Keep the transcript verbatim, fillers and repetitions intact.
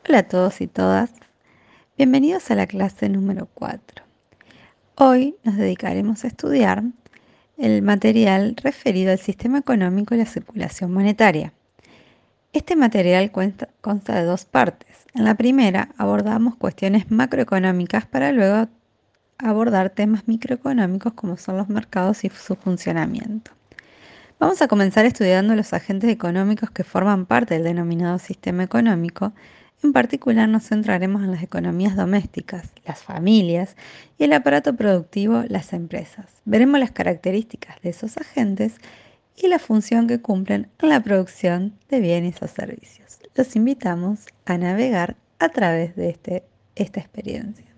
Hola a todos y todas, bienvenidos a la clase número cuatro. Hoy nos dedicaremos a estudiar el material referido al sistema económico y la circulación monetaria. Este material cuenta- consta de dos partes. En la primera abordamos cuestiones macroeconómicas para luego abordar temas microeconómicos como son los mercados y su funcionamiento. Vamos a comenzar estudiando los agentes económicos que forman parte del denominado sistema económico. En particular nos centraremos en las economías domésticas, las familias y el aparato productivo, las empresas. Veremos las características de esos agentes y la función que cumplen en la producción de bienes o servicios. Los invitamos a navegar a través de este, esta experiencia.